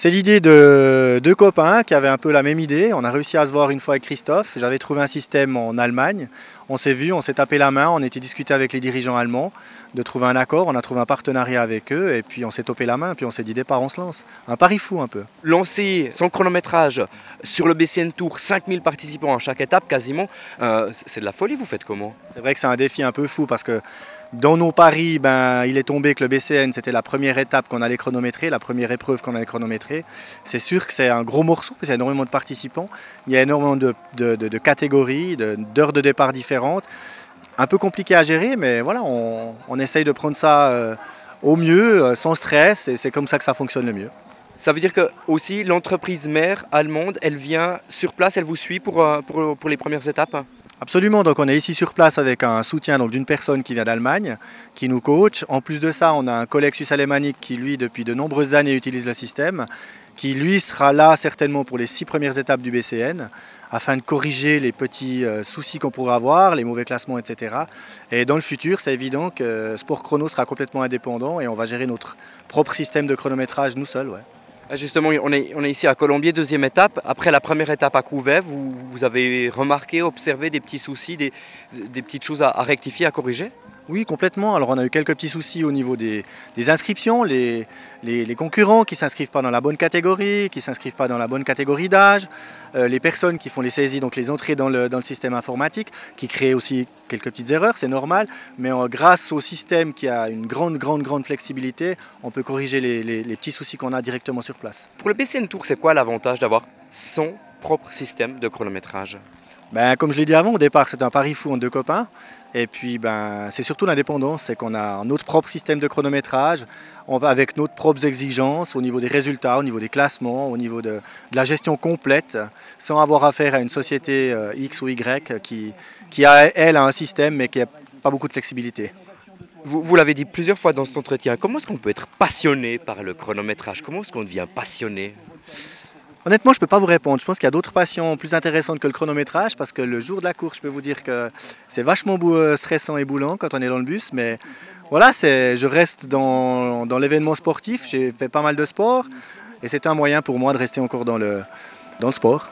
C'est l'idée de deux copains qui avaient un peu la même idée. On a réussi à se voir une fois avec Christophe. J'avais trouvé un système en Allemagne. On s'est vu, on s'est tapé la main, on était discuté avec les dirigeants allemands de trouver un accord. On a trouvé un partenariat avec eux et puis on s'est topé la main. Puis on s'est dit départ, on se lance. Un pari fou un peu. Lancer son chronométrage sur le BCN Tour, 5000 participants à chaque étape quasiment, c'est de la folie, vous faites comment? C'est vrai que c'est un défi un peu fou parce que dans nos paris, il est tombé que le BCN, c'était la première étape qu'on allait chronométrer, la première épreuve qu'on allait chronométrer. C'est sûr que c'est un gros morceau, parce qu'il y a énormément de participants, il y a énormément de catégories, d'heures de départ différentes. Un peu compliqué à gérer, mais voilà, on essaye de prendre ça au mieux, sans stress, et c'est comme ça que ça fonctionne le mieux. Ça veut dire que aussi l'entreprise mère allemande, elle vient sur place, elle vous suit pour les premières étapes? Absolument, donc on est ici sur place avec un soutien d'une personne qui vient d'Allemagne, qui nous coach. En plus de ça, on a un collègue suisse alémanique qui lui, depuis de nombreuses années, utilise le système, qui lui sera là certainement pour les 6 premières étapes du BCN, afin de corriger les petits soucis qu'on pourrait avoir, les mauvais classements, etc. Et dans le futur, c'est évident que Sport Chrono sera complètement indépendant et on va gérer notre propre système de chronométrage nous seuls. Ouais. Justement, on est ici à Colombier, deuxième étape. Après la première étape à Couvet, vous avez remarqué, observé des petits soucis, des petites choses à rectifier, à corriger? Oui, complètement. Alors on a eu quelques petits soucis au niveau des inscriptions, les concurrents qui ne s'inscrivent pas dans la bonne catégorie, qui ne s'inscrivent pas dans la bonne catégorie d'âge, les personnes qui font les saisies, donc les entrées dans le système informatique, qui créent aussi quelques petites erreurs, c'est normal, mais grâce au système qui a une grande flexibilité, on peut corriger les petits soucis qu'on a directement sur place. Pour le BCN Tour, c'est quoi l'avantage d'avoir son propre système de chronométrage? Comme je l'ai dit avant, au départ, c'est un pari fou entre deux copains. Et puis, c'est surtout l'indépendance, c'est qu'on a notre propre système de chronométrage, on va avec nos propres exigences au niveau des résultats, au niveau des classements, au niveau de la gestion complète, sans avoir affaire à une société X ou Y qui a, elle, un système, mais qui n'a pas beaucoup de flexibilité. Vous l'avez dit plusieurs fois dans cet entretien, comment est-ce qu'on peut être passionné par le chronométrage? Comment est-ce qu'on devient passionné? Honnêtement, je ne peux pas vous répondre. Je pense qu'il y a d'autres passions plus intéressantes que le chronométrage parce que le jour de la course, je peux vous dire que c'est vachement stressant et boulant quand on est dans le bus. Mais voilà, je reste dans l'événement sportif. J'ai fait pas mal de sport et c'est un moyen pour moi de rester encore dans le sport.